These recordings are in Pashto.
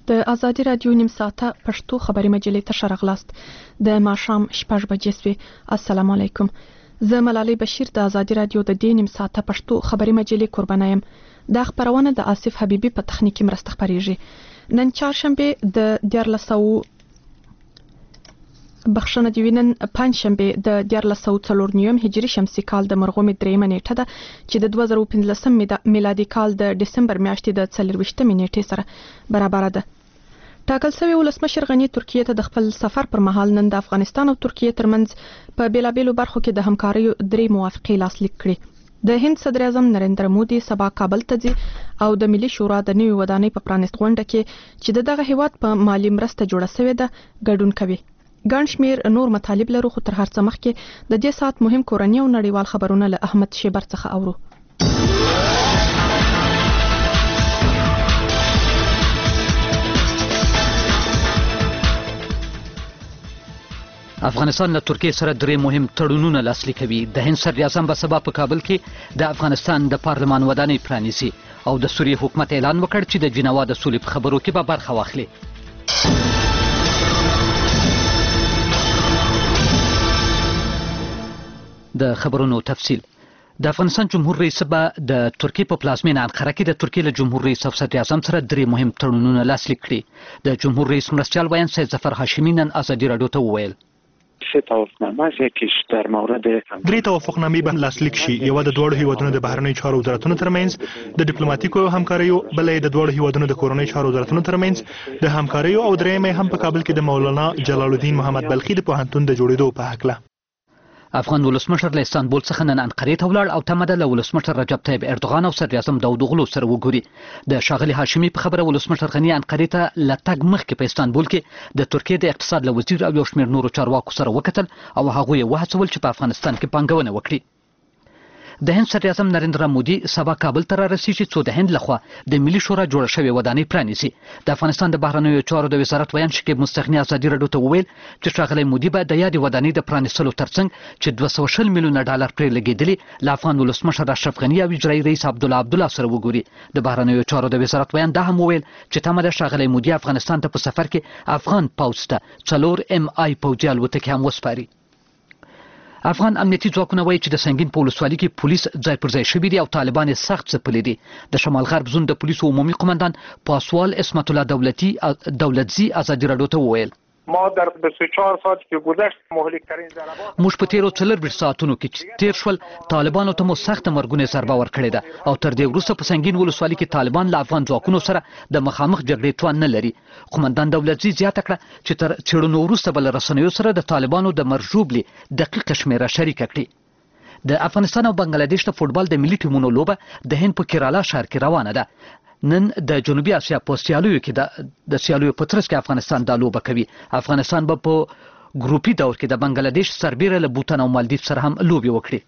د ازادي رادیو نیم ساعته پښتو خبري مجلې ته شرغلاست د ماښام 6 بجې سوي. السلام علیکم. زه ملالۍ بشیر د ازادي رادیو د دې نیم ساعته پښتو خبري مجلې قربانه یم. دا خبرونه د آصف حبیبي په تخنیکي مرسته خبريږي. نن چهارشنبه د 1449 هجري شمسي کال د مرغومي 3 نیټه ده چې د 2015 میلادي کال د دسمبر میاشتې د 24 نیټې سره برابر ده. ټاکل شوی ولسمشر غنی ترکیه ته د خپل سفر پر مهال نن د افغانستان او ترکیه ترمنځ په بیلابېلو برخو کې د همکارۍ 3 موافقې لاسلیک کړې. د هند صدر اعظم نریندر مودي سبا کابل ته ځي او د ملي شورا د نوي ودانۍ په پرانیست غونډه کې چې دغه هیواد په مالی مرسته جوړه شوې ده ګډون کوي. ګڼ شمېر نور مطالب لرو خو تر هر څه مخکې د دې ساعت مهم کورني او نړیوال خبرونه له احمد شیبر څخه اورو. افغانستان له ترکیه سره 3 مهم تړونونه لاسلیک کوي. د هند صدر اعظم به سبا په کابل کې د افغانستان د پارلمان ودانۍ پرانیزي او د سوریې حکومت اعلان وکړ چې د جنوا د سولې په خبرو کې به برخه واخلي. د خبرونو تفصیل. د افغانستان جمهور رئیس به د ترکیه په پلازمینه انقره کې د ترکیه له جمهور رئیس او صدر اعظم سره 3 مهم تړونونه لاسلیک کړي. د جمهور رئیس مرستیال ویان سید ظفر هاشمی نن ازادي رادیو ته وویل 3 توافقنامې به لاسلیک شي. یو د دوه هیوادونو د بهرنیو چارو وزارتونو ترمنځ د ډیپلوماټیکو همکاریو، بلې د دوه هیوادونو د کورنیو چارو وزارتونو ترمنځ د همکاریو او درېمه هم په کابل کې د مولانا جلال الدین محمد بلخي د پوهنتون د جوړېدو په حق له. افغان ولسمشر له استانبول څخه نن انقرې ته ولاړ او تمه ده له ولسمشر رجب طیب اردوغان او صدر اعظم داود اوغلو سره وګوري. د ښاغلي هاشمي په خبره ولسمشر غني انقرې ته له تګ مخکې په استانبول کې د ترکیه د اقتصاد له وزیر او یو شمېر نورو چارواکو سره وکتل او هغوی یې وهڅول چې په افغانستان کې پانګونه وکړي. د هند صدر اعظم نریندر مودي سبا کابل ته رارسیږي څو د هند لخوا د ملي شورا جوړه شوې ودانۍ پرانیزي. د افغانستان د بهرنیو چارو د وزارت ویان شکیب مستغني ازادي رادیو ته وویل چې ښاغلی مودي به د یادې ودانۍ د پرانیستلو ترڅنګ چې 240 میلیونه ډالر پرې لګېدلي له افغان ولسمشر اشرف غني او اجرایي رئیس عبدالله سره وګوري. د بهرنیو چارو د وزارت ویان دا هم وویل چې تمه ده ښاغلی مودي افغانستان ته په سفر کې افغان پوځ ته 4 MI پوځي الوتکې هم وسپاري. افغان امنیتي ځواکونه وایي چې د سنگین په ولسوالۍ کې پولیس ځای پر ځای شوي دي او طالبان یې سخت ځپلي دي. د شمال غرب زون د پولیسو عمومي قماندان پاسوال اسمت الله دولتزي ازادي رادیو ته وویل ما در 24 ساعت که گذشت مهلکترین ضربات موږ په تیرو 4 ساعتونو کې تیر شول طالبانو ته مو سخت مرګونه ضربه ورکړې ده او تر دې وروسته په سنگین ولسوالۍ کې طالبان له افغان ځواکونو سره د مخامخ جګړې توان نه لري. قومندان دولتزي زیاته کړه چې تر چړونو وروسته بل رسنیو سره د طالبانو د مرجوبلي دقیقه شمیره شریکه کړي. د افغانستان او بنگلاديش د فوټبال د ملي ټیمونو لوبه د هند په کیرالا ښار کې روانه ده. نن د جنوبي اسیا په سیالیو کې د سیالیو په ترڅ کې افغانستان د لوبه کوي. افغانستان به په ګروپي دور کې د بنگلاديش سربېره له بوتان او مالدیف سره هم لوبي وکړي.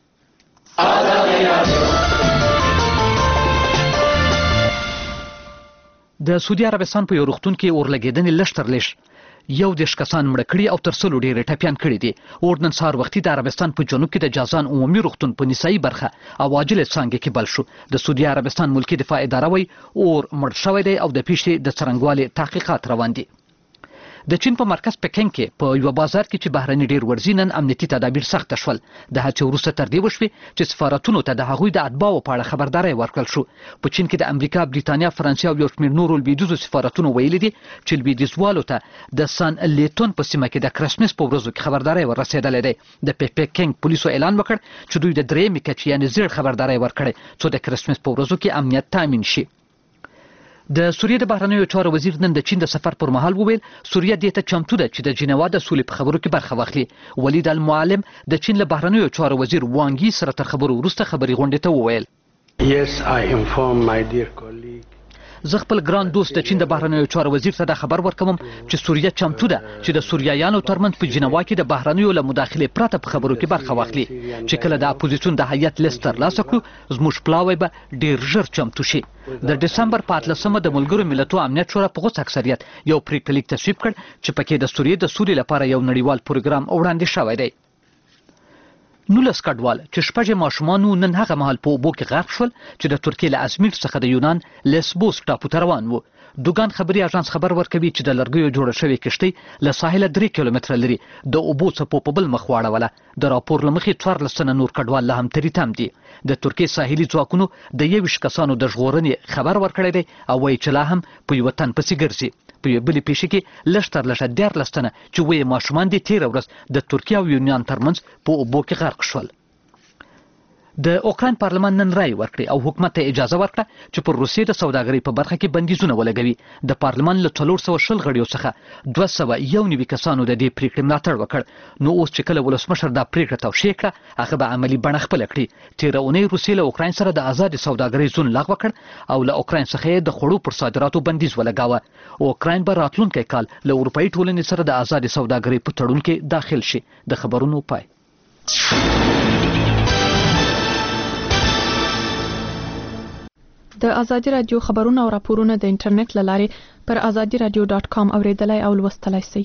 د سعودي عربستان په یو روغتون کې اورلګېدنې لږ تر لږ 11 کسان مړه کړي او تر 100 ډېر ټپيان کړي دي. نن سهار وختي د عربستان په جنوب کې د جازان عمومي روغتون په نسایي برخه او عاجله څانګه کې بل شو. د سعودي عربستان ملکی دفاع اداره وایي اور مړ شوی دی او د پیښې د څرنګوالي تحقیقات روان دي. د چین په مرکز پکن کې په یو بازار کې چې بهرني ډیر ورځي نن امنیتي تدابیر سخت شول. د هڅې وروسته تر دې وشوې چې سفارتونو ته د هغوی د اتباعو په اړه خبرداری ورکړل شو. په چین کې د امریکا، بریتانیا، فرانسې او یو شمېر نورو لویدیځو سفارتونو ویلي دي چې لویدیځوالو ته د سان لیتون په سیمه کې د کرسمس په ورځو کې خبرداری ورسېدلی دی. د پکن پولیسو اعلان وکړ چې دوی د 3 کچې یعنې زیړ خبرداری ورکړی څو د کرسمس په ورځو کې امنیت تامین شي. د سوریې د بهرنیو چارو وزیر نن د چین د سفر پر مهال وویل سوریه دې ته چمتو ده چې د جنوا د سولې په خبرو کې برخه واخلي. ولید المعلم د چین له بهرنیو چارو وزیر وانګي سره تر خبرو وروسته خبري غونډې ته وویل Yes, I inform my dear colleague زه خپل ګران دوست د چین د بهرنیو چارو وزیر ته دا خبر ورکوم چې سوریه چمتو ده چې د سوریایانو ترمنځ په جنوا کې د بهرنیو له مداخلې پرته په خبرو کې برخه واخلي. چې کله د اپوزیسیون د هیئت لیست ترلاسه کړو زموږ پلاوی به ډیر ژر چمتو شي. د ډسمبر په 18 د ملګرو ملتونو امنیت شورا په غوڅ اکثریت یو پریکړه لیک تصویب کړ چې پکې د سوریې د سولې لپاره یو نړیوال پروګرام وړاندې شوی دی. 19 کډوال چې شپږ ماشومانو نن هغه مهال په اوبو کې غرق شول چې د ترکیې له ازمیر څخه د یونان لیسبوس ټاپو ته روان وو. دوګان خبري اژانس خبر ورکوي چې د لرګیو جوړه شوې کشتۍ له ساحله 3 کیلومتره لري د اوبو څپو په بل مخ واړوله. د راپور له مخې 14 تنه نور کډوال لا هم تری تم دي. د ترکیې ساحلي ځواکونو د 21 کسانو د ژغورنې خبر ورکړی دی او وایي چې لا هم په یو تن پسې ګرځي. په یو بلې پیښه کې لږ تر لږه 14 تنه چې وایي ماشومان دي تېره ورځ د ترکیې او یونان ترمنځ په اوبو کې غرق شول. د اوکراین پارلمان نن رای ورکړي او حکومت ته اجازه ورکړه چې پر روسیې د سوداګرۍ په برخه کې بندیزونه ولګوي. د پارلمان له 420 غړیو څخه 291 کسانو د دې پریکړې ملاتړ وکړ. نو اوس چې کله ولسمشر دا پریکړه توشیح کړه هغه به عملی بڼه خپله کړي. تېره اونۍ روسیې له اوکراین سره د آزاد سوداګرۍ زون لغوه کړ او له اوکراین څخه د خوړو پر صادراتو بندیز ولګاوه. اوکراین به راتلونکی کال له اروپایي ټولنې سره د آزاد سوداګرۍ په تړون کې داخل شي. د خبرونو پای. د ازادي رادیو خبرونه او راپورونه د انټرنیټ له لارې پر azadiradio.com اوریدلای او لوستلای شئ.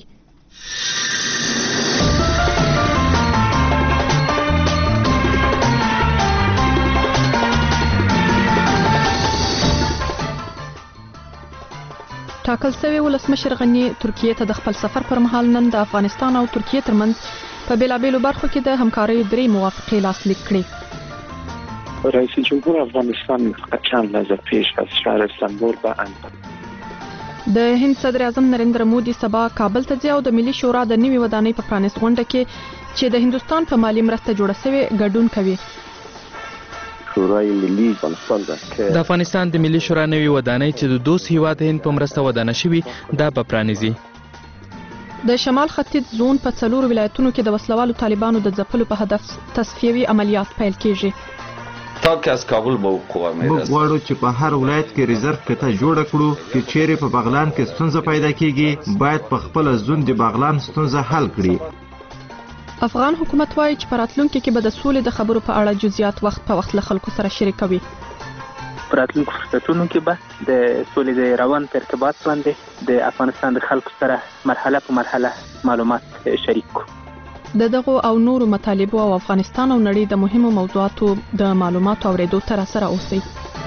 ټاکل شوی ولسمشر غنی ترکیې ته د خپل سفر پر مهال نن د افغانستان او ترکیې ترمنځ په بیلابیلو برخو کې د همکارۍ 3 موافقې لاسلیک کړې. رئیس جمهور افغانستان چند لحظه پیش از شهر استانبول به انقره. د هند صدر اعظم نریندر مودي سبا کابل ته ځي او د ملي شورا د نوي ودانۍ په پرانیست غونډه کې چې د هندستان په مالی مرسته جوړه شوې ګډون کوي. شورای ملي افغانستان د افغانستان د ملي شورا نوي ودانۍ چې د دوست هیواد هند په مرسته ودانه شوي دا به پرانیزي. د شمال ختیځ زون په 4 ولایتونو کې د وسلوالو طالبانو د ځپلو په هدف تصفیوي عملیات پیل کیږي. تاکه از کابل موقع میرسه. موږ غواړو چې په هر ولایت کې ریزرو کته جوړ کړو چې چیرې په بغلان کې ستونزه پیدا کیږي باید په خپل ځون د بغلان ستونزه حل کړي. افغان حکومت وايي چې په راتلونکي کې به د سولې د خبرو په اړه جزئیات وخت په وخت له خلکو سره شریکوي. په راتلونکو فرصتونو کې به د سولې د روان په ارتباط باندې د افغانستان د خلکو سره مرحله په مرحله معلومات شریک کړو. د دغو او نورو مطالبو او افغانستان او نړۍ د مهمو موضوعاتو د معلوماتو اوریدو تر سره اوسئ.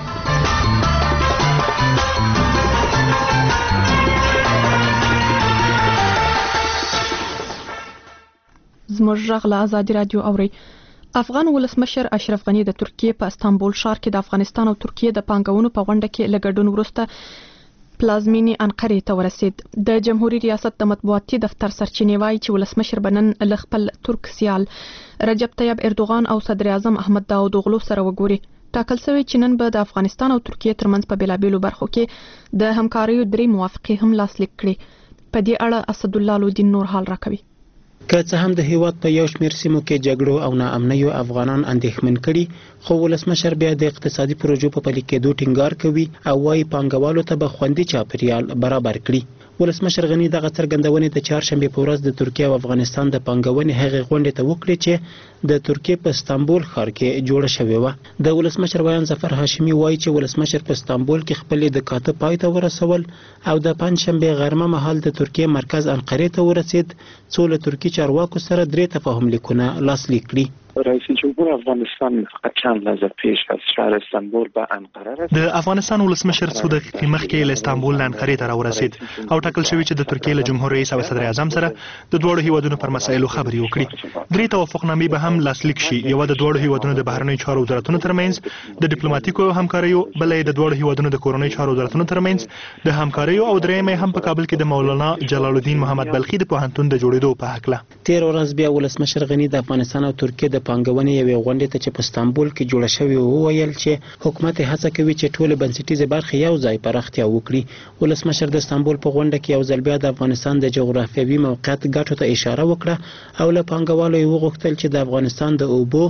زموږ غږ له ازادي رادیو اورئ. افغان ولسمشر اشرف غنی د ترکیې په استانبول ښار کې د افغانستان او ترکیې د پانګونو په غونډه کې له ګډون وروسته پلازمینی انقرې ته ورسید. د جمهوریت ریاست د مطبوعاتي دفتر سرچینې وايي چې ولسمشر بنن له خپل ترک سیال رجب طیب اردوغان او صدر اعظم احمد داود اوغلو سره وګوري. ټاکل شوی چې نن به د افغانستان او ترکیې ترمنځ په بیلابیلو برخو کې د همکاریو 3 موافقې هم لاسلیک کړي. په دې اړه اسد الله لودین نور حال راکوي. که څه هم د هیواد په یو شمېر سیمو کې جګړو او ناامنیو افغانان اندېښمن کړي خو ولسمشر بیا د اقتصادي پروژو په پلي کېدو ټینګار کوي او وايي پانګوالو ته به خوندي چاپیریال برابر کړي. ولسمشر غنی دغه څرګندونې د چهارشنبې په ورځ د ترکیې او افغانستان د پانګونې هغې غونډې ته وکړې چې د ترکیې په استانبول ښار کې جوړه شوې وه. د ولسمشر ویان ظفر هاشمي وایي چې ولسمشر په استانبول کې خپلې د کاته پای ته ورسول او د پنجشنبې غرمه مهال د ترکیې مرکز انقرې ته ورسید څو له ترکي چارواکو سره 3 تفاهم لیکونه لاسلیک کړي. رئیس جمهور افغانستان چند لحظه پیش از شهر استانبول به انقره رسید. د افغانستان ولسمشر څو دقیقې مخکې له استانبول نه انقرې ته راورسید او ټاکل شوی چې د ترکیې له جمهور رئیس او صدر اعظم سره د دوړو هیوادونو پر مسایلو خبرې وکړي. 3 توافقنامې به هم لاسلیک شي. یو د دوړو هیوادونو د بهرنیو چارو وزارتونو ترمنځ د ډیپلوماټیکو همکاریو، بلې د دوړو هیوادونو د کورنیو چارو وزارتونو ترمنځ د همکاریو او درېمه هم په کابل کې د مولانا جلال الدین محمد بلخي د پوهنتون د جوړېدو په حق له. تیر ورځ بیا ولسمشر غنی د افغانستان او ترکیې د پانګونې یوې غونډې ته چې په استانبول کې جوړه شوې وویل چې حکومت هڅه کوي چې ټول بنسټیزې برخې یو ځای پراختیا وکړي. ولسمشر د استانبول په غونډه کې یو ځل بیا د افغانستان د جغرافیوي موقعیت ګټو ته اشاره وکړه او له پانګوالو یې وغوښتل چې د افغانستان د اوبو،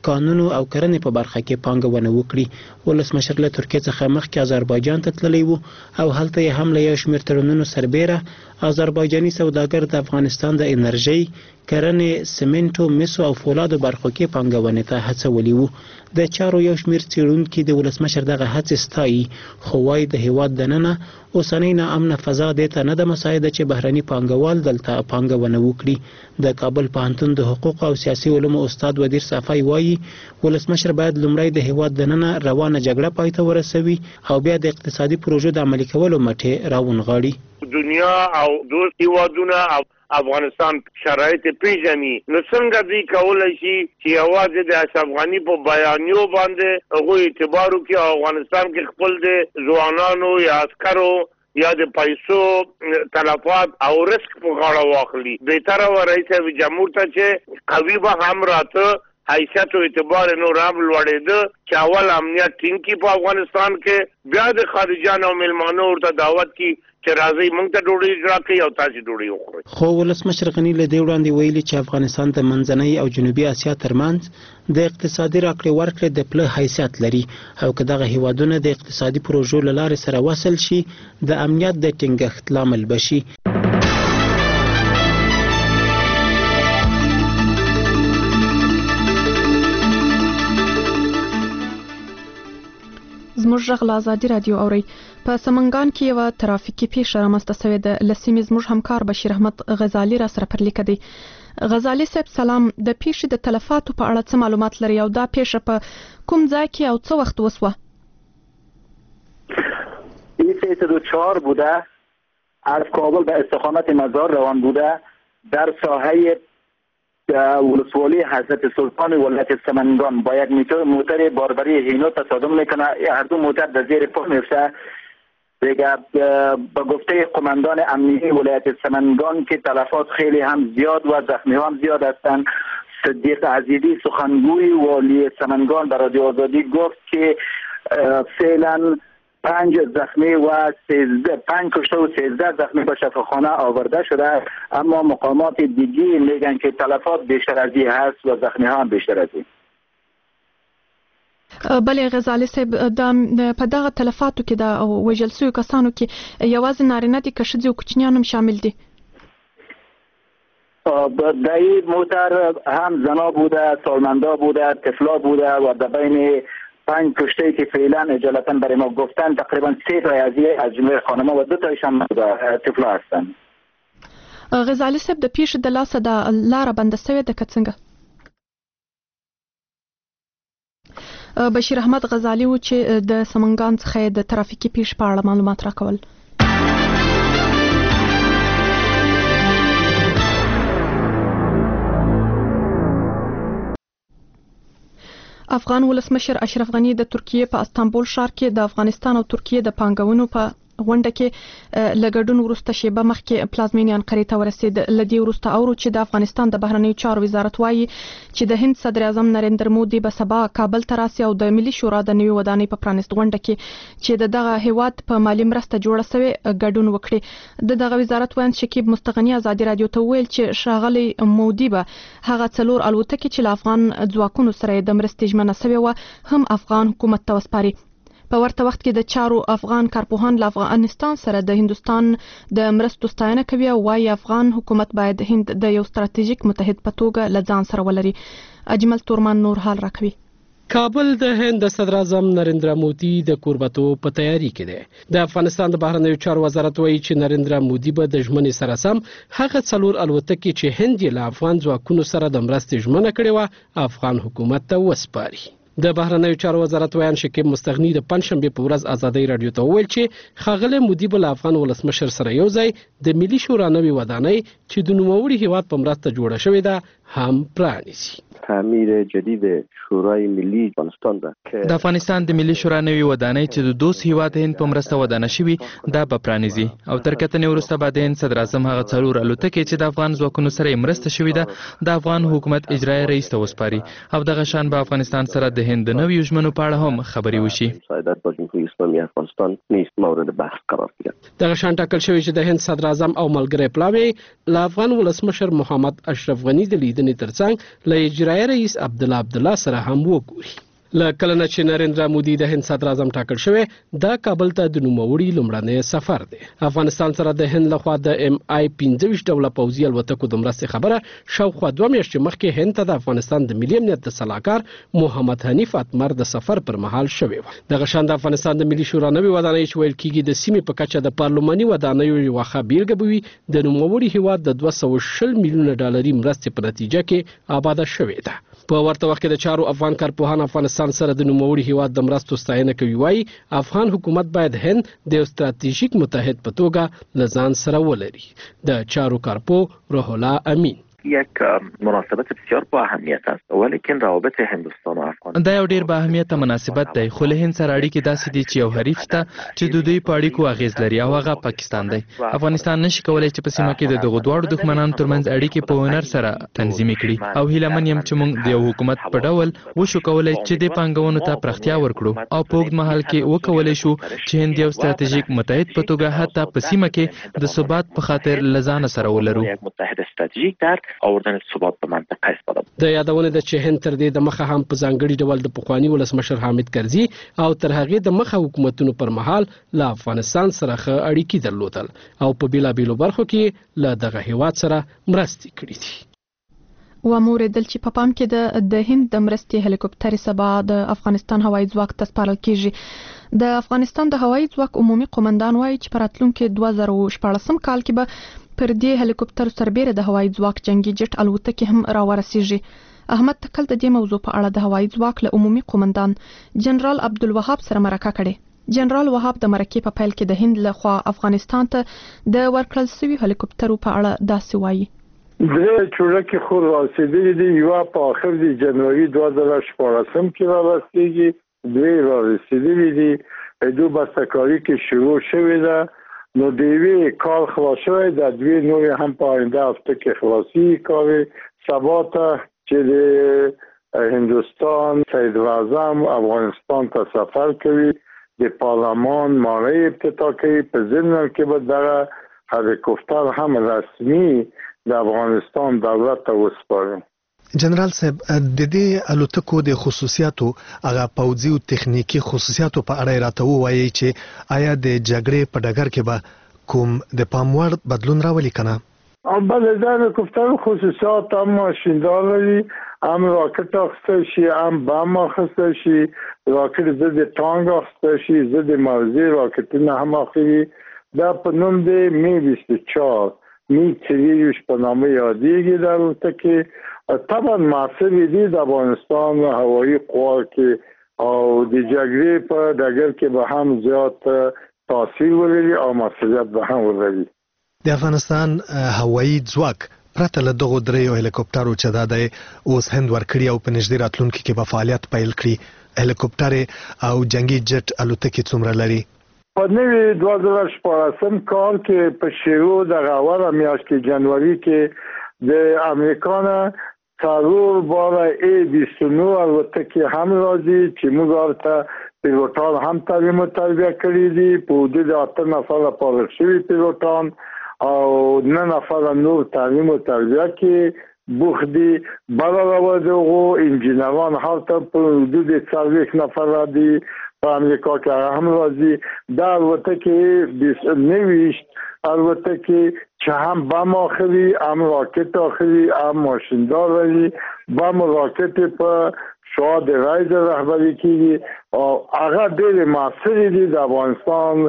کانونو او کرنې په برخه کې پانګونه وکړي. ولسمشر له ترکیې څخه مخکې آذربایجان ته تللی و او هلته یې هم له یو شمېر تړونونو سربیره آذربایجاني سوداګر د افغانستان د انرژۍ، کرنې، سمنټو، مسو او فولادو برخو کې پانګونې ته هڅولي وو. د چارو یو شمېر څېړونکي د ولسمشر دغه هڅې ستایي، خو وایي د هیواد دننه اوسنۍ ناامنه فضا دې ته نه ده مساعده چې بهرني پانګوال دلته پانګونه وکړي. د کابل پوهنتون د حقوق او سیاسي علومو استاد ودیر صافی وایي ولسمشر باید لومړی د هیواد دننه روانه جګړه پای ته ورسوي او بیا د اقتصادي پروژو د عملي کولو مټې راونغاړي. دنیا او دوست هیوادونه او افغانستان شرایط پیژني، نو څنګه دوی کولای شي چې یوازې د اشرف غني په بیانیو باندې هغه اعتبار وکړي او افغانستان کې خپل د ځوانانو یا عسکرو یا د پیسو تلفات او رسک په غاړه واخلي. بهتره و رئیس جمهور ته چې قوي به هم راته حیثیت او اعتبار نور هم لوړېده چې اول امنیت ټینګ کړي په افغانستان کې، بیا د خارجيانو او مېلمانو ورته دعوت کړي چې راځي موږ ته ډوډۍ جوړه کړي او تاسو ډوډۍ وخورئ. خو ولسمشر غني له دې وړاندې ویلي چې افغانستان د منځنۍ او جنوبي اسیا ترمنځ د اقتصادي راکړې ورکړې د پله حیثیت لري او که دغه هیوادونه د اقتصادي پروژو له لارې سره وصل شي د امنیت د ټینګښت لامل بشي. زموږ غږ له ازادي رادیو اوري. په سمنګان کې یو ترافیکي پیښه رامنځته شوې ده. لسیمې زموږ همکار بشیر احمد غزالی را سره پرلیک دی. غزالی صاحب سلام، د پیښې د تلفاتو په اړه څه معلومات لري او دا پیښه په کوم ځای کې او څه وخت وسوه؟ این 304 بوده، از کابل به استقامت مزار روان بوده، در ساحه ولسوالی حضرت سلطان ولایت سمنگان با یک موتر باربری هینو تصادم میکنه. هر دو موتر در زیر پا میفته. دیگه با گفته قماندان امنیتی ولایت سمنگان که تلفات خیلی هم زیاد و زخمی هم زیاد هستند. صدیق عزیزی سخنگوی والی سمنگان به رادیو آزادی گفت که فعلا 5 زخمی و 5 کشته و 13 زخمی به شفاخانه آورده شده، اما مقامات دیگی میگن که تلفات بیشتر از این هست و زخمی ها هم بیشتر از این. بله غزالی صاحب، په دغه تلفاتو کې د وژل شویو کسانو کې یوازې نارینه دي که ښځې او کوچنیان هم شامل دي؟ در این موتر هم زنا بوده، سالمندا بوده، طفلا بوده و در بین 5 کشته که فعلا اجالتا برای ما گفتن تقریبا 3 تا از جمله خانم‌ها و 2 تایشان طفلا هستن. غزالی صاحب، د پیښې د لاسه د لاره بنده شوې ده که څنګه؟ بشیر احمد غزالی و چې د سمنګان څخه د ترافیکي پیښې په اړه معلومات راکول. افغان ولسمشر اشرف غني د ترکیې په استانبول ښار کې د افغانستان او ترکیې د پانګونو په غونډه کې لګډون وروسته شیبه مخکې پلازمینې انقرې ته ورسید. لدی وروسته اورو چې د افغانستان د بهرنیو چارو وزارت وایي چې د هند صدر اعظم نریندر مودي به سبا کابل ته راسي او د ملي شورا د نوي ودانۍ په پرانیست غونډه کې چې دغه هیواد په مالی مرسته جوړه شوی ګډون وکړي. دغه وزارت وایي شکیب مستغنی ازادي رادیو ته ویل چې ښاغلی مودي به هغه 4 الوتکې چې له افغان ځواکونو سره د مرستې ژمنه شوې وه هم افغان حکومت ته وسپاري. په ورته وخت کې د چارو افغان کارپوهان له افغانستان سره د هندستان د مرستو ستاینه کوي او وايي افغان حکومت باید هند د یو ستراتیژیک متحد په توګه له ځان سره ولري. اجمل تورمان نور حال راکوي. کابل د هند صدر اعظم نریندرا مودي د کوربتو په تیاری کې دی. د افغانستان د بهرنیو چارو وزارت وایي چې نریندرا مودي به د ژمنې سره سم هغه 4 الوتکې چې هند یې له افغان ځواکونو سره د مرستې ژمنه کړې وه افغان حکومت ته وسپاري. د بهرنیو چارو وزارت ویان شکیب مستغنی د پنځشنبه په ورځ ازادي رادیو ته ویل چې خاغله مودي بل افغان ولسمشر سره یو ځای د ملي شورا نوي ودانۍ چې د نوموړي هیواد په مرسته جوړه شوې ده هم پرانیسي. تعمیر جدید شورای ملی افغانستان ده د افغانستان د ملي شورا نوي ودانۍ چې د دوست هیواد هند په مرسته ودانه شوی دا به پرانیزي او تر کتنې وروسته به د هند صدر اعظم هغه 4 الوتکې چې د افغان ځواکونو سره مرسته شوی ده د افغان حکومت اجرایی رئیس ته وسپاري او دغه شان به افغانستان سره د هند د نوي ژمنو په اړه هم خبري وشي. سعادت با جمهوری اسلامی افغانستان نیست مورد بحث قرار گرفت. دغه شان ټاکل شوی چې د هند صدر اعظم او ملګری پلاوی له افغان ولسمشر محمد اشرف غني د لیدنې ترڅنګ له اجرایي رئیس عبدالله سره هم وګوري. له کله نه چې نریندرا مودي د هند صدر اعظم ټاکل شوی دا کابل ته د نوموړي لومړنی سفر دی. افغانستان سره د هند لخوا د MI-15 ډوله پوځي الوتکو د مرستې خبره شاوخوا 2 میاشتې مخکې هند ته د افغانستان د ملي امنیت د سلاکار محمد حنیف اتمر د سفر پر مهال شوی و. دغه شان د افغانستان د ملي شورا نوې ودانۍ چې ویل کیږي د سیمې په کچه د پارلماني ودانیو یوه ښه بیلګه به وي د نوموړي هیواد د 220 میلیونه ډالري مرستې په نتیجه کې آباده شوې ده. په ورته وخت کې د چارو افغان کارپوهان افغانستان سره د نوموړي هیواد د مرستو ستاینه کوي. وایي افغان حکومت باید هند د یو ستراتیژیک متحد په توګه له ځان سره ولري. د چارو کارپو روح الله امین یک مناسبت بسیار با اهمیت است ولیکن روابط هندوستان و افغانستان دا یو ډیر با اهمیت مناسبت دی خو له هند سره اړیکې داسې دي چې یو حریف ته چې د دوی په اړیکو اغیز لري او هغه پاکستان دی. افغانستان نشي کولای چې په سیمه کې د دغو دواړو دښمنانو ترمنځ اړیکې په هنر سره تنظیم کړي او هیلهمن یم چې موږ د یو حکومت په ډول وشو کولای چې د پانګونو ته پراختیا ورکړو او په اوږد مهال کې وکولای شو چې هند یو ستراتیژیک متحد په توګه حتی په سیمه کې د ثبات په خاطر لزان سره ولرو. متحد استراتیژیک در آوردن ثبات په منطقه استفاده. د یادونه د چې هند تر دې د مخه هم په ځانګړي ډول د پخوانی ولسمشر حامد کرزي او تر هغه د مخه حکومتونو پر مهال له افغانستان سره ښه اړیکې درلودل او په بیلابیلو برخو کې له دغه هیواد سره مرستې کړې دي. و موریدل چې په پام کې د هند د مرستې هلیکوپټر سبا د افغانستان هوایي ځواک ته سپارل کیږي. د افغانستان د هوایي ځواک عمومي قومندان وایي چې په راتلونکي 2014 کال کې به پر دې هلیکوپټر سربېره د هوایي ځواک جنگي جټ الوتکې هم راورسیږي. احمد تکل د دې موضوع په اړه د هوایي ځواک له عمومي قومندان جنرال عبدالوهاب سره مرکه کړې. جنرال وهاب د مرکې په پیل کې د هند له خوا افغانستان ته د ورکړل شوي هلیکوپټرو په اړه داسې وایي. درې چورکې خو راسېدلې دي، یوه په آخر د جنوري 2014 کې رارسېږي، دوی رارسېدلې دي، دو بسته‌کاري کې شروع شوې ده. نو د یوې کار خلاص شوی د دوی نورې هم په آینده هفته کې خلاصي کار سبا ته چې د هندوستان صدر اعظم افغانستان ته سفر کوي، د پارلمان ماړۍ افتتاح کوي، په ضمن کې به دغه هلیکوپټر هم رسمي د افغانستان دولت ته وسپاري. جنرال صاحب د دې الوتکو د خصوصیاتو هغه پوځي او تخنیکی خصوصیاتو په اړه راته وایي چې آیا د جګړې په ډګر کې به کوم د پام وړ بدلون راولي کنه؟ بله د هلیکوپټر خصوصیات هم ماشیندار لري، هم راکټ اخیستی شي، هم بم اخیستی شي، راکټ ضد ټانک اخیستی شي، ضد موضوع راکټونه هم اخلي. دا په نوم د می 24 می 23 په نامه یادېږي. د الوتکې طبعا معصبی دي د افغانستان هوایی قوا کې او د جګړې په ډګر کې به هم زیات تاثیر ولري او مسؤلیت به هم ولري. د افغانستان هوایی ځواک پرته له دغو دریو هلیکوپټرو چې دا دی اوس هند ورکړي او په نږدې راتلونکي کې به فعالیت پیل کړي، هلیکوپټر او جنگي جټ الوتکې څومره لري؟ په نوي 2014 کال کې په شروع د اوله میاشت کې جنوري کې د امریکا نه څلور باره A-29 الوتکې هم راځي چې موږ ورته پیلوټان هم تعلیم او تربیه کړي دي. په حدود 8 نفره پالل شوي پیلوټان او 9 نفره نور تعلیم او تربیه کې بوخت دي. بله دغو انجینران هلته په حدود 40 نفره دي په امریکا کې هغه هم راځي. دا الوتکې 29 الوتکې چې هم بم اخلي، هم راکټ اخلي، هم ماشیندار لري. بم راکټ په شواد رایز رهبری کیږي او هغه ډېرې معاصرې دي. د افغانستان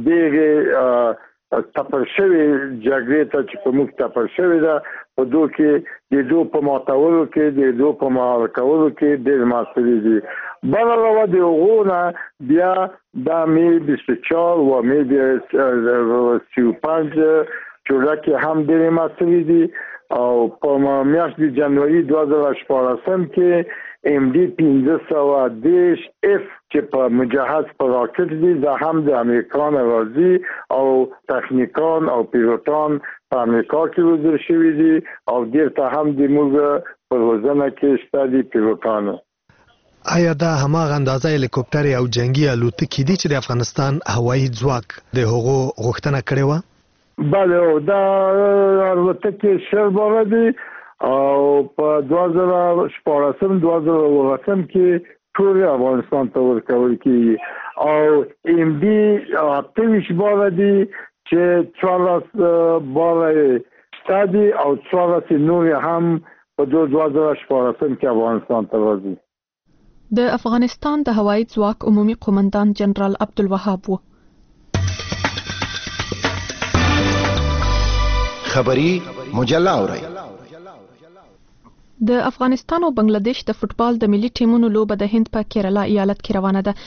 ډېرې تپل شوې جګړې ته چې په موږ تپل شوې ده په دو کې د دو په ماتولو کې د دو په مهار کولو کې ډېرې معاصرې دي. بل علاوه د هغو نه بیا د می 24 و می 35 چورکې هم ډېرې معاصرې دي او په میاشت د جنوري 2014 کې MD-1510 F چې په مجهز په راکټ دي دا هم د امریکا نه راځي او تخنیکان او پیلوټان په امریکا کې روزل شوي دي او دلته هم د موږ په روزنه کې شته دي پیلوټان. آیا دا هماغه اندازه هلیکوپټر او جنگي الوتکې دي چې د افغانستان هوایي ځواک د هغو غوښتنه کړې وه؟ بله دا الوتکې شل باره دي او په 2014 2018 کې ټول افغانستان ته ورکول کیږي او ام ډي 28 بار دي چې 14 بار ستادي او 14 نور هم په 2014 کې افغانستان ته راځي. د افغانستان د هوایي ځواک عمومي قومندان جنرال عبدالوهاب و. خبری مجله اورئ. د افغانستان او بنگلاديش د فوتبال د ملي ټیمونو لوبه د هند په کیرالا ایالت کې روانه ده.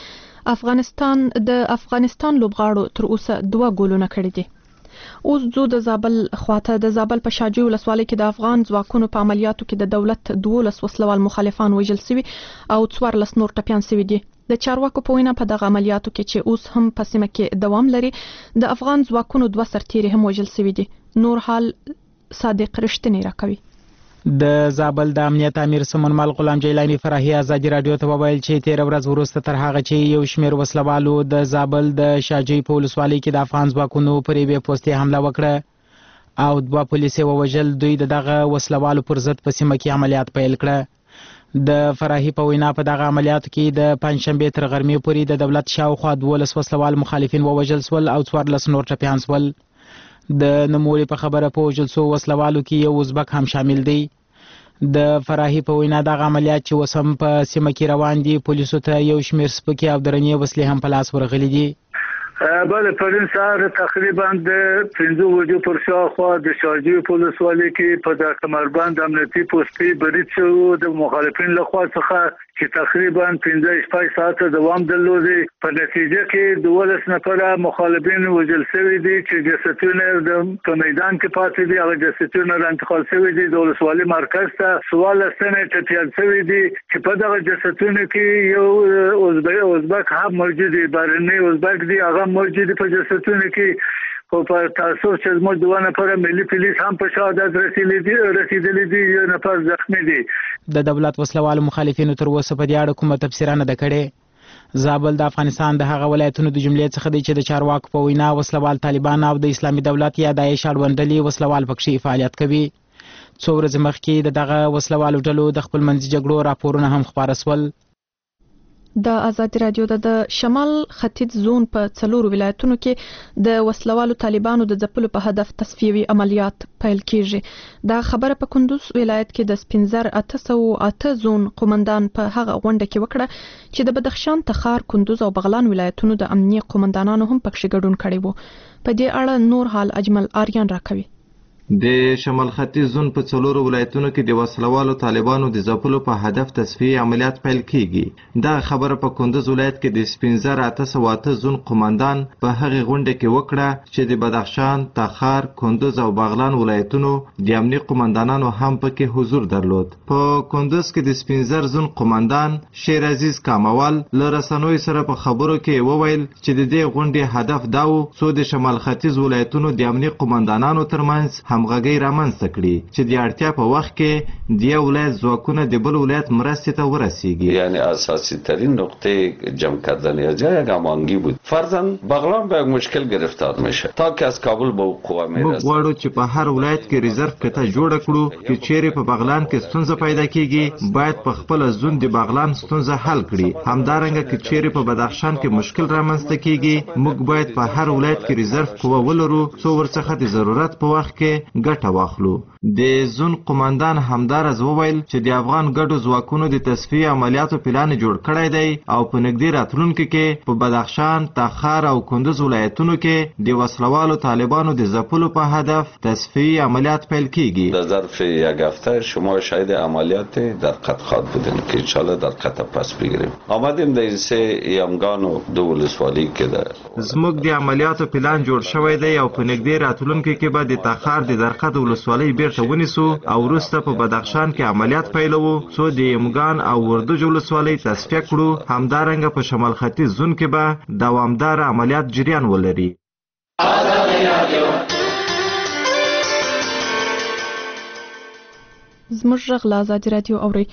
افغانستان لوبغاړو تر اوسه 2 ګولونه کړي دي. اوس زو د زابل خواته د زابل په شاجوی ولسوالۍ کې د افغان ځواکونو په عملیاتو کې د دولت 12 وسلوال مخالفان وژل شوي او 14 نور ټپيان شوي دي. د چارواکو په وینا په دغه عملیاتو کې چې اوس هم په سیمه کې دوام لري د افغان ځواکونو 2 سرتیري هم وژل شوي دي. نور حال صادق رښتینی راکوي. د زابل د امنیت امیر سمون مال غلام جیلانی فراهی ازادي رادیو ته وویل چې 13 ورځ وروسته تر هغه چې یو شمېر وسلوالو د زابل د شاجوی په ولسوالۍ کې د افغان ځواکونو پر یوې پوستې حمله وکړه او 2 پولیس یې ووژل، دوی دغه وسلوالو پر ضد په سیمه کې عملیات پیل کړه. د فراهی په وینا په دغه عملیاتو کې د پنځشنبه تر غرمې پورې د دولت شاوخوا 12 وسلوال مخالفین ووژل شول او 14 نور ټپيان شول. د نوموړي په خبره په وژل شوو وسلوالو کې یو ازبک هم شامل دی. د فراهی په وینا دغه عملیات چې اوس هم په سیمه کې روان دي، پولیسو ته یو شمېر سپکې او درنې وسلې هم په لاس ورغلي دي. بله پرون سهار تقریبا د 15 بجو پر شاوخوا د شاجوی په ولسوالۍ کې په د کمربند امنیتي پوستې برید شو د مخالفین لخوا څخه چې تقریبا 15 ساعته دوام درلودي. په نتیجه کې 12 نفره مخالفین وژل شوي دي چې جسدونه په میدان کې پاتې دي. هغه جسدونه انتقال شوي دي د ولسوالۍ مرکز ته. 14 تنه ټپيان شوي دي چې په دغه جسدونو کې یو ازبک هم موجود دی، بهرنی ازبک دی، هغه موجود دی په جسدونو کې. خو په تاسو چې زموږ 2 نفره ملي پولیس هم په شهادت رسیدلي دي، یو نفر زخمی دی. د دولت وسلوالو مخالفینو تر اوسه په دې اړه کومه تبصره نه ده کړې. زابل د افغانستان د هغه ولایتونو د جملې څخه دی چې د چارواکو په وینا وسلوال طالبان او د اسلامي دولت یا داعش اړوند ډلې وسلوال پکې فعالیت کوي. څو ورځې مخکې دغه وسلوالو ډلو د خپل منځي جګړو راپورونه هم خپاره شول. د آزادي رادیو د شمال ختیځ زون په 4 ولایتونو کې د وسلوالو طالبانو د ځپلو په هدف تصفیوي عملیات پیل کیږي. دا خبره په کندوز ولایت کې د سپینزر 808 زون قومندان په هغه غونډه کې وکړه چې د بدخشان، تخار، کندوز او بغلان ولایتونو د امنیه قومندانانو هم پکې ګډون کړی وو. په دې اړه نور حال اجمل آریان راکوي. د شمال ختیځ زون په 4 ولایتونو کې د وسلوالو طالبانو د ځپلو په هدف تصفیه عملیات پیل کیږي. دا خبره په کندوز ولایت کې د سپینزر 808 زون قومندان په هغه غونډه کې وکړه چې د بدخشان، تخار، کندوز او بغلان ولایتونو د امنیه قومندانانو هم پکې حضور درلود. په کندوز کې د سپینزر زون قومندان شیر عزیز کاموال له رسنوي سره په خبرو کې وویل چې د دې غونډې هدف دا و چې د شمال ختیځ ولایتونو د امنیه قومندانانو ترمنځ همغږي رامنځته کړي چې د اړتیا په وخت کې د یو ولایت ځواکونه د بل ولایت مرستې ته ورسیږي. یعنی اساسی ترین نقطه جمع کردن جای هماهنگی بود. فرضاً بغلان به مشکل گرفتار میشه تا که از کابل به قوا میرسه. موږ غواړو چې په هر ولایت کې ریزرو کته جوړ کړو چې چیرې په بغلان کې ستونزه پیدا کیږي باید په خپل ځون د بغلان ستونزه حل کړي. همدارنګه چې چیرې په بدخشان کې مشکل رامنځته کیږي موږ باید په هر ولایت کې ریزرو قوه ولرو څو ورڅخه د ضرورت په وخت کې ګټه واخلو. د زون قومندان همدارز وویل چې د افغان ګډو ځواکونو د تصفیه عملیاتو پلان جوړ کړی دی او په نږدې راتلونکي کې په بدخشان، تخار او کندوز ولایتونو کې د وسلوالو طالبانو د ځپلو په هدف تصفیه عملیات پیل کیږي. در ظرف یک هفته شما شاهد عملیات در قطخات بودیم که انشالله در قطع پس بگیریم. آمدیم در این 3 یمگان و 2 ولسوالی که ده زموږ د عملیاتو پلان جوړ شوی دی او په نږدې راتلونکي کې به د تخار د درقد ولسوالۍ بیرته ونیسو او وروسته په بدخشان کې عملیات پیلوو څو د یمګان او وردوج ولسوالۍ تصفیه کړو. همدارنګه په شمال ختیځ زون کې به دوامدار عملیات جریان ولري. زموږ غږ له آزادي رادیو اورئ.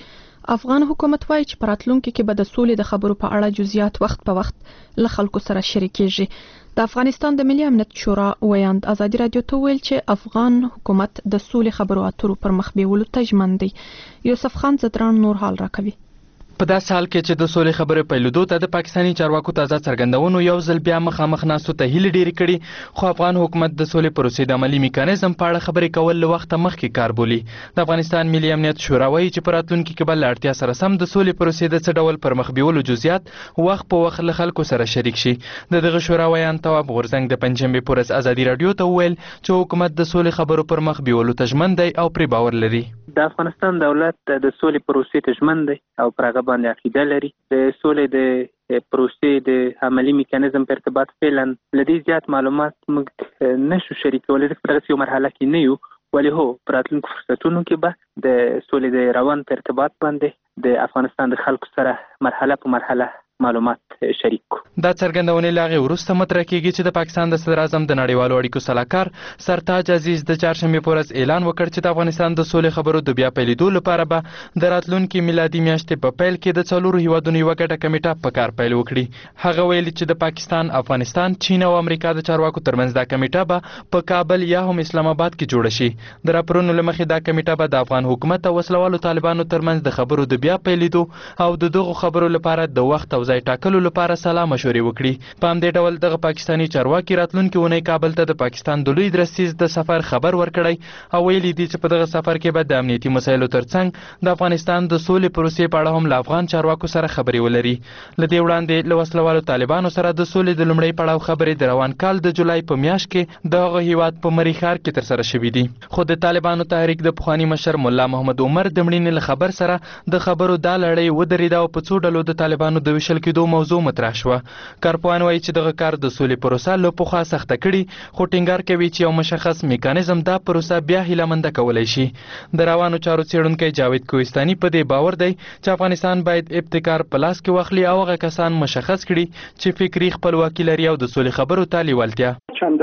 افغان حکومت وایي چې په راتلونکي کې به د سولې د خبرو په اړه جزئیات وخت په وخت له خلکو سره شریکېږي. د افغانستان د ملي امنیت شورا ویاند ازادي رادیو ته ویل چې افغان حکومت د سولې خبرو اترو پر مخ بیولو ته ژمن دی. یوسف خان زدران نور حال راکوي. په داسې حال کې چې د سولې خبرې پیلېدو ته د پاکستاني چارواکو تازه څرګندونو یو ځل بیا مخامخ ناستو ته هیلې ډېرې کړي، خو افغان حکومت د سولې پروسې د عملي میکانیزم په اړه خبرې کول له وخته مخکې کار بولي. د افغانستان ملي امنیت شورا وایي چې په راتلونکي کې به له اړتیا سره سم د سولې پروسې د څه ډول پر مخ بیولو جزئیات وخت په وخت له خلکو سره شریک شي. د دغه شورا ویان تواب غورځنګ د پنجشنبې په ورځ ازادي رادیو ته وویل چې حکومت د سولې خبرو پر مخ بیولو ته ژمن دی او پرې باور لري. د افغانستان دولت د سولې پروسې ته ژمن دی او پر هغه باندې عقیده لري. د سولې د پروسې د عملی میکانیزم په ارتباط فعلا لدی زیات معلومات موږ نشو شریکولی په دغه یو مرحله کې نه یو، ولی هو په راتلونکو فرصتونو کې به د سولې د روان په ارتباط باندې د افغانستان د خلکو سره مرحله په مرحله معلومات شریک کو. دا څرګندونې لاغې وروسته مطرح کېږي چې د پاکستان د صدر اعظم د نړیوالو اړیکو سلاکار سرتاج عزیز د چهارشنبې په ورځ اعلان وکړ چې د افغانستان د سولې خبرو د بیا پیلېدو لپاره به د راتلونکي میلادي میاشتې په پیل کې د څلورو هیوادونو یوه ګډه کمیټه په کار پیل وکړي. هغه ویلي چې د پاکستان، افغانستان، چین او امریکا د چارواکو ترمنځ دا کمیټه به په کابل یا هم اسلام آباد کې جوړه شي. د راپورونو له مخې دا کمیټه به د افغان حکومت او وسلوالو طالبانو ترمنځ د خبرو د بیا پیلېدو او د دغو خبرو لپاره د وخت او ځای ټاکلو لپاره سلا مشورې وکړي. په همدې ډول دغه پاکستاني چارواکي راتلونکي اونۍ کابل ته د پاکستان د لوی درستیز د سفر خبر ورکړی او ویلي دي چې په دغه سفر کې به د امنیتي مسایلو ترڅنګ د افغانستان د سولې پروسې په اړه هم له افغان چارواکو سره خبرې ولري. له دې وړاندې له وسلوالو طالبانو سره د سولې د لومړۍ پړاو خبرې د روان کال د جولای په میاشت کې د هغه هیواد په مری ښار کې ترسره شوې دي. خو د طالبانو تحریک د پخواني مشر ملا محمد عمر د مړینې له خبر سره د خبرو دا لړۍ ودرېده او په څو ډلو د طالبانو د ویشل کېدو موضوع مطرح شوه. کارپوهان وایي چې دغه کار د سولې پروسه له پخوا سخته کړي، خو ټینګار کوي چې یو مشخص میکانیزم دا پروسه بیا هیلهمنده کولی شي. د روانو چارو څېړونکی جاوید کوهستاني په دې باور دی چې افغانستان باید ابتکار په لاس کې واخلي او هغه کسان مشخص کړي چې فکري خپلواکي لري او د سولې خبرو ته لیوالتیا.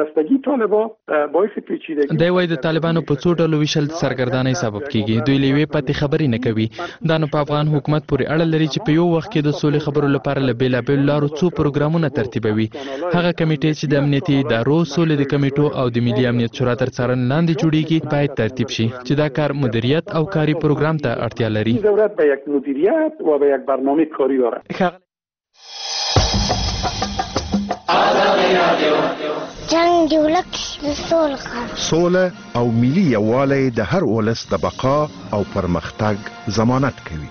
دی وایي د طالبانو په څو ډلو ویشل د سرګردانۍ سبب کیږي. دوی له یوې پاتې خبرې نه کوي. دا نو په افغان حکومت پورې اړه لري چې په یو وخت کې د سولې خبرو لپاره له بېلابېلو لارو څو پروګرامونه ترتیبوي. هغه کمیټې چې د امنیتي ادارو، سولې د کمیټو او د ملي امنیت شورا تر څارنې لاندې جوړیږي باید ترتیب شي چې دا کار مدیریت او کاري پروګرام ته اړتیا لري. جنگ د ولس د سوله او ملي یووالی د هر ولس د بقا او پرمختګ ضمانت کوي.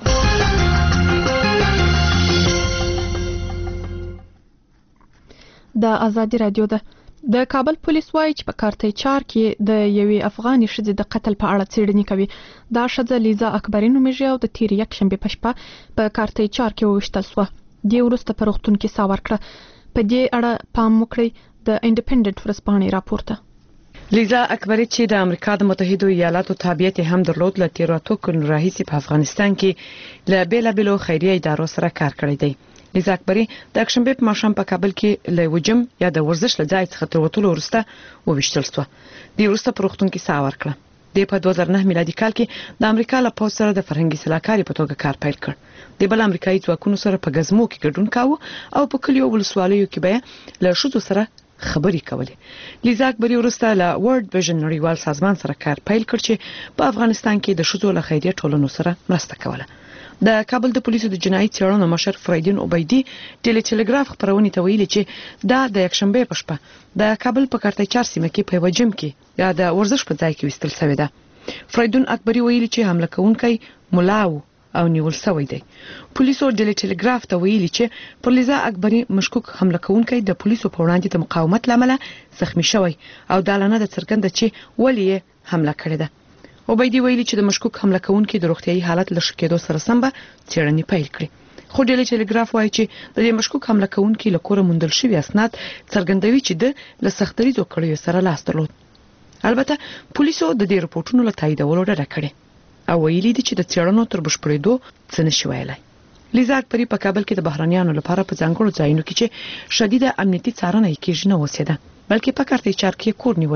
د ازادي رادیو ده. د کابل پولیس وایي چې په کارتۍ چار کې د یوې افغاني ښځې د قتل په اړه څېړنې کوي. دا ښځه لیزا اکبري نومیږي او د تېرې یکشنبې په شپه په کارتۍ چار کې وویشتل شوه. دې وروسته په روغتون کې ساه ورکړه. په دې اړه پام وکړئ د انډیپندنت ورځپاڼې راپور ته. لیزا اکبري چې د امریکا د متحده ایالاتو تابعیت هم درلود، له تېرو اتو کلونو راهیسې په افغانستان کې له بېلابېلو خیریه ادارو سره کار کړی دی. لیزا اکبري د یکشنبې په ماښام په کابل کې له یوه جم یا د ورزش له ځای څخه تر وتلو وروسته وویشتل شوه. دې وروسته په روغتون کې ساه ورکړه. دې په 2009 میلادي کال کې د امریکا له پوځ سره د فرهنګي سلاکاري په توګه کار پیل کړ. د بل امریکایي ځواکونو سره په ګزمو کې ګډون کاوه او په کلیو ولسوالیو کې به له ښځو سره خبرې کولې. لیزا اکبري وروسته له ورلد ویژن نړیوال سازمان سره کار پیل کړ چې په افغانستان کې د ښځو له خیریه ټولنو سره مرسته کوله. د کابل د پولیسو د جنایي څېړنو مشر فریدین عبیدي ټلګراف خبرونې ته ویلي چې دا د یکشنبې په شپه د کابل په کارتۍ چار سیمه کې په یوه جم کې یا د ورزش په ځای کې ویستل شوې ده. فریدین اکبري ویلي چې حمله کوونکی ملا او نیول شوی دی. پولیسو ټلګراف ته ویلي چې پر لیزا اکبري مشکوک حمله کوونکی د پولیسو په وړاندې د مقاومت لامل زخمی شوی او دا لانه د څرګنده چې ولې حمله کړې ده. عبیدي ویلي چې د مشکوک حمله کوونکي د روغتیايي حالت له ښه کېدو سره سم به څېړنې پیل کړي. خو ټلګراف وایي چې د دې مشکوک حمله کوونکي له کوره موندل شوي اسناد څرګندوي چې د له سختدریځو کړیو سره لاس درلود. البته پولیسو د دې رپورټونو له تاییدولو ډډه کړې او ویلي دي چې د څېړنو تر بشپړېدو څه نشي ویلی. لیزا اکبري په کابل کې د بهرنیانو لپاره په ځانګړو ځایونو کې چې شدیده امنیتي څارنه یې کېږي نه اوسېده، بلکې په کارتۍ چار کې کور نیولی و.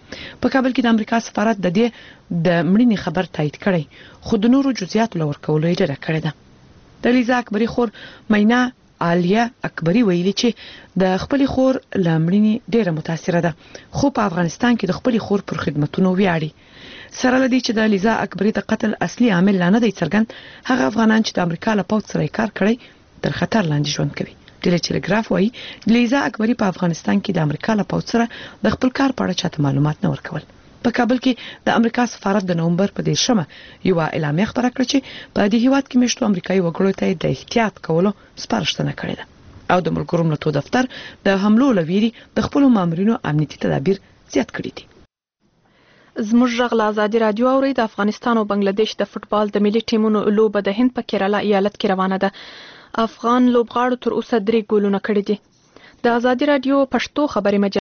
په کابل کې د امریکا سفارت د دې د مړینې خبر تایید کړی خو د نورو جزئیات لور کولو یې ډډه کړې ده د لیزا اکبری خور مینا عالیه اکبری ویلي چې د خپل خور لمړینی ډیره متاثره ده خو په افغانستان کې د خپل خور پر خدماتونو ویاړي سره لدی چې د لیزا اکبری د قتل اصلي عامل نه دی څرګند هغه افغانان چې د امریکا له پوځ سره کار کړی تر خطر لاندې ژوند کوي ډیلی ټلګراف وایي لیزا اکبری په افغانستان کې د امریکا له پوځ سره د خپل کار په اړه چاته معلومات نه ورکول په کابل کې د امریکا سفارت د نومبر په 10 یو اعلامیه خبره کړه چې په دې هیواد کې مشتو امریکایي وګړو ته د احتیاط کولو سپارښتنه کړې ده او د ملګرو ملتونو دفتر د حملو لویري د خپل مامورینو امنیتي تدابیر زیات کړي دي زموږ غږ له ازادي رادیو اوري د افغانستان او بنگلاديش د فوتبال د ملي ټیمونو لوبه د هند په کیرالا ایالت کې روانه ده افغان لوبغاړو تر اوسه 3 ګولونه کړي دي د ازادي رادیو پښتو خبري